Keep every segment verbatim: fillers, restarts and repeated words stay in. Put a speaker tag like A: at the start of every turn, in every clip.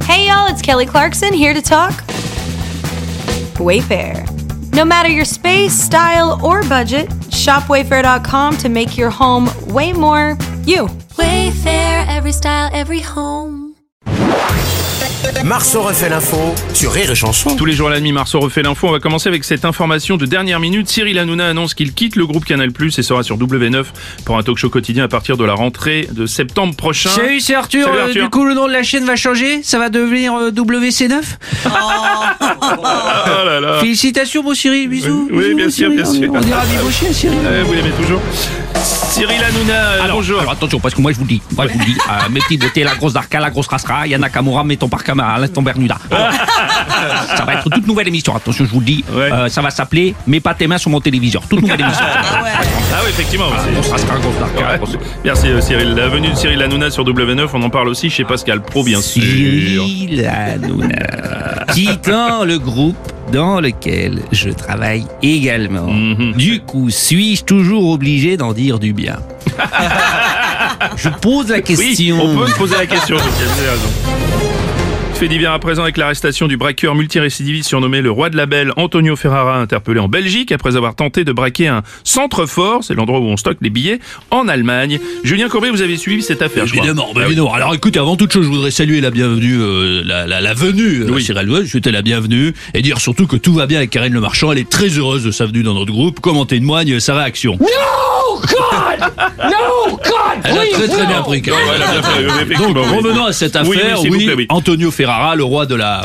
A: Hey y'all, it's Kelly Clarkson here to talk Wayfair. No matter your space, style, or budget, shop wayfair dot com to make your home way more you.
B: Wayfair, every style, every home.
C: Marceau refait l'info sur Rire et Chanson.
D: Tous les jours à la nuit, Marceau refait l'info. On va commencer avec cette information de dernière minute. Cyril Hanouna annonce qu'il quitte le groupe Canal plus, et sera sur W neuf pour un talk show quotidien à partir de la rentrée de septembre prochain.
E: Salut, c'est Arthur.
D: Salut,
E: Euh,
D: Arthur.
E: du coup, le nom de la chaîne va changer. Ça va devenir euh, W C neuf.
D: Oh là là.
E: Félicitations, mon Cyril. Bisous.
D: Oui,
E: bisous,
D: bien
E: mon
D: sûr,
E: Cyril.
D: bien sûr.
E: On dira vive au chien, Cyril.
D: Eh, vous l'aimez toujours. Cyril Hanouna, euh,
F: Alors,
D: bonjour.
F: alors attention, parce que moi je vous le dis, moi je vous le dis, euh, mes petits beautés, la grosse Darka, la grosse Rasra, Yana Kamura, mettons par Kama, l'instant Bermuda. Alors, ça va être toute nouvelle émission, attention, je vous le dis,
D: Ouais.
F: euh, ça va s'appeler Mets pas tes mains sur mon téléviseur. Toute nouvelle émission.
D: Ah oui, effectivement. c'est-
F: Grosse Rasra, grosse Darka.
D: Ouais.
F: grosse-
D: Merci euh, Cyril. La venue de Cyril Hanouna sur W neuf, on en parle aussi chez Pascal Pro, bien sûr.
F: Cyril Hanouna, quittant le groupe dans lequel je travaille également.
D: Mhm.
F: Du coup, suis-je toujours obligé d'en dire du bien? Je pose la question.
D: Oui, on peut se poser la question. Vous avez raison. Fait divers à présent avec l'arrestation du braqueur multirécidiviste surnommé le roi de la belle, Antonio Ferrara, interpellé en Belgique après avoir tenté de braquer un centre-fort, c'est l'endroit où on stocke les billets, en Allemagne. Julien Courbet, vous avez suivi cette affaire, je crois.
G: Évidemment, bah
D: Ah oui.
G: évidemment. Alors écoutez, avant toute chose, je voudrais saluer la bienvenue, euh, la, la, la venue, euh,
D: Oui.
G: Cyril Hanouna, je souhaitais la bienvenue, et dire surtout que tout va bien avec Karine Le Marchand, elle est très heureuse de sa venue dans notre groupe, comme en témoigne sa réaction.
E: No, God! No, God!
G: Elle a très très bien pris, Karine.
D: Ouais, elle a bien fait, euh, effectivement,
G: Donc
D: oui.
G: revenons à cette
D: Oui, oui,
G: affaire,
D: s'il vous plaît, oui.
G: Antonio Ferrara, le roi de la...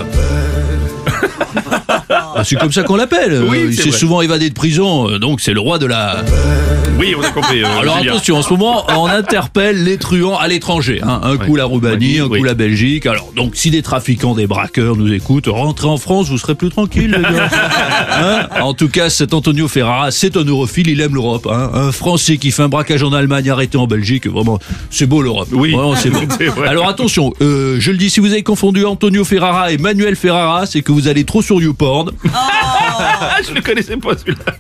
G: Ah, c'est comme ça qu'on l'appelle.
D: Oui,
G: Euh, il
D: c'est
G: s'est
D: vrai.
G: souvent évadé de prison, euh, donc c'est le roi de la...
D: Oui, on a compris. euh,
G: Alors
D: Julien.
G: attention, en ce moment, on interpelle les truands à l'étranger. Hein. Un coup
D: Ouais.
G: la Roumanie, un
D: Oui.
G: coup la Belgique. Alors donc, si des trafiquants, des braqueurs nous écoutent, rentrez en France, vous serez plus tranquille, les gars. Hein, en tout cas, cet Antonio Ferrara, c'est un europhile, il aime l'Europe. Hein. Un Français qui fait un braquage en Allemagne, arrêté en Belgique, vraiment, c'est beau l'Europe.
D: Oui.
G: Vraiment, c'est beau.
D: C'est vrai.
G: Alors attention, euh, je le dis, si vous avez confondu Antonio Ferrara et Manuel Ferrara, c'est que vous allez trop sur YouPorn.
D: Ah, je ne le connaissais pas celui-là.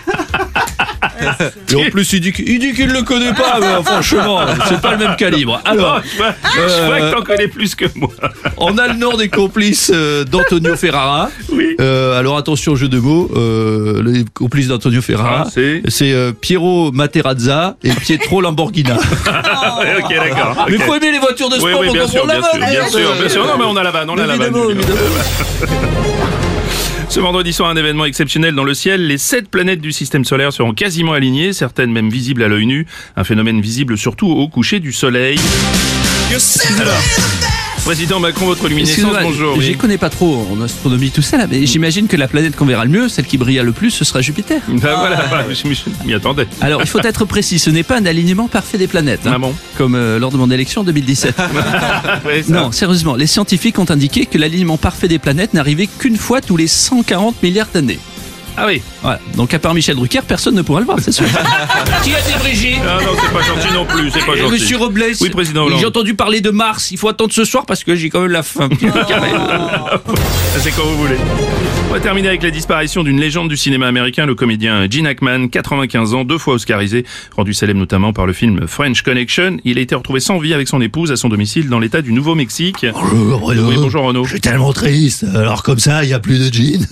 G: Et en plus, il dit qu'il il dit qu'il le connaît pas, mais franchement, c'est pas le même calibre. Alors,
D: Oh, je vois, je vois que t'en connais plus que moi.
G: on a le nom des complices euh, d'Antonio Ferrara.
D: Oui.
G: Euh, alors attention, jeu de mots. Euh, les complices d'Antonio Ferrara,
D: Ah, c'est
G: c'est euh, Piero Materazza et Pietro Lamborghina.
D: Ouais, ok, d'accord.
G: Mais
D: ok.
G: faut aimer les voitures de
D: Oui,
G: sport
D: oui,
G: pour
D: bien sûr,
G: comprendre
D: bien
G: la
D: sûr,
G: vanne.
D: bien sûr, bien sûr. Non, mais on a la vanne, on a la vanne.
G: Évidemment,
D: Julien.
G: évidemment.
D: Ce vendredi soir, un événement exceptionnel dans le ciel. Les sept planètes du système solaire seront quasiment alignées, certaines même visibles à l'œil nu. Un phénomène visible surtout au coucher du soleil. Alors, Président Macron, votre luminescence,
E: Excusez-moi,
D: bonjour.
E: j'y
D: Oui.
E: connais pas trop en astronomie tout ça là, mais j'imagine que la planète qu'on verra le mieux, celle qui brilla le plus, ce sera Jupiter.
D: Ben voilà, je m'y- je m'y attendais.
E: Alors il faut être précis, ce n'est pas un alignement parfait des planètes, hein,
D: Ah bon
E: comme euh, lors de mon élection en deux mille dix-sept.
D: Ouais, ça.
E: Non, sérieusement, les scientifiques ont indiqué que l'alignement parfait des planètes n'arrivait qu'une fois tous les cent quarante milliards d'années.
D: Ah oui.
E: Voilà. Donc à part Michel Drucker, personne ne pourra le voir, c'est sûr.
F: Qui a dit Brigitte?
D: Ah non, c'est pas gentil non plus, c'est pas
F: Euh,
D: gentil.
F: Monsieur Robles,
D: Oui, président Hollande.
F: j'ai entendu parler de Mars. Il faut attendre ce soir parce que j'ai quand même la faim.
D: C'est quand vous voulez. On va terminer avec la disparition d'une légende du cinéma américain, le comédien Gene Hackman, quatre-vingt-quinze ans, deux fois oscarisé, rendu célèbre notamment par le film French Connection. Il a été retrouvé sans vie avec son épouse à son domicile dans l'état du Nouveau-Mexique.
G: Bonjour Bruno.
D: Oui, bonjour Renaud.
G: Je suis tellement triste. Alors comme ça, il n'y a plus de jean.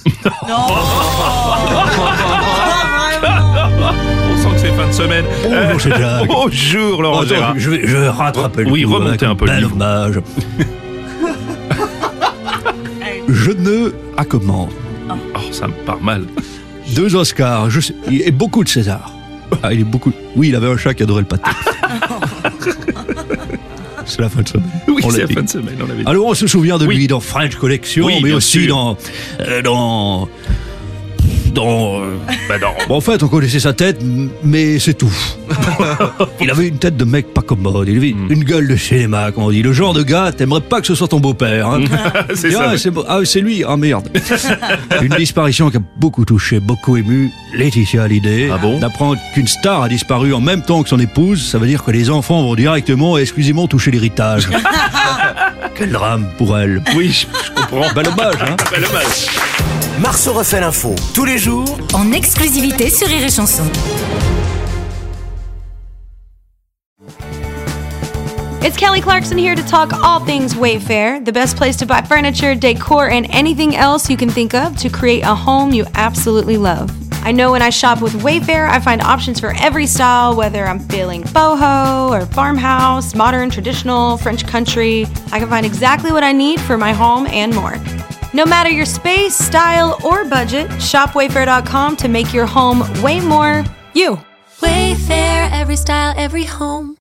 D: On sent que c'est fin de semaine.
G: Bonjour, c'est Jacques.
D: Bonjour Laurent
G: Attends,
D: Gérard.
G: je vais, je vais rattraper le
D: Oui,
G: coup
D: remontez
G: avec
D: un peu le
G: bel
D: niveau.
G: hommage. Je ne accommande
D: Oh, ça me part mal.
G: deux Oscars, je sais, et beaucoup de César. Ah, il est beaucoup. Oui, il avait un chat qui adorait le pâté. C'est la fin de semaine.
D: Oui,
G: On
D: c'est
G: l'a
D: la
G: dit.
D: fin de semaine, on l'avait dit.
G: Alors on se souvient de
D: Oui.
G: lui dans French Connection,
D: Oui,
G: mais
D: bien
G: aussi
D: sûr.
G: dans euh, dans dans. euh,
D: Bah non.
G: Bon, en fait, on connaissait sa tête, m- mais c'est tout. Il avait une tête de mec pas commode. Il avait
D: Mm.
G: une gueule de cinéma, comme on dit. Le genre de gars, t'aimerais pas que ce soit ton beau-père. Hein.
D: c'est
G: Et
D: ça.
G: ah,
D: oui.
G: c'est beau- ah, c'est lui. Ah merde. Une disparition qui a beaucoup touché, beaucoup ému Laetitia Hallyday.
D: Ah bon
G: D'apprendre qu'une star a disparu en même temps que son épouse, ça veut dire que les enfants vont directement et exclusivement toucher l'héritage. Quel drame pour elle.
D: Oui, je, je comprends.
G: Bel hommage, hein.
D: Bel hommage.
C: Marceau refait l'info tous les jours
B: En exclusivité sur Rire et Chanson.
A: It's Kelly Clarkson here to talk all things Wayfair, the best place to buy furniture, decor, and anything else you can think of to create a home you absolutely love. I know when I shop with Wayfair, I find options for every style, whether I'm feeling boho or farmhouse, modern, traditional, French country. I can find exactly what I need for my home and more. No matter your space, style, or budget, shop wayfair dot com to make your home way more you.
B: Wayfair, every style, every home.